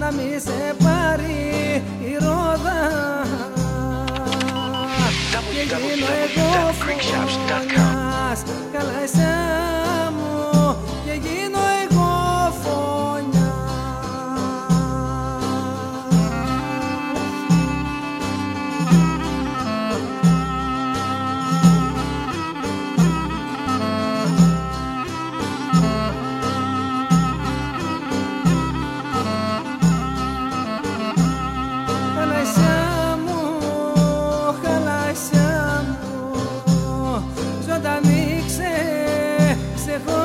να μη σε πάρει η ρόδα και γίνω εγώ φωνιάς, καλά εσά μου και γίνω εγώ φωνιάς. Ζωντανή ξεχωρίζει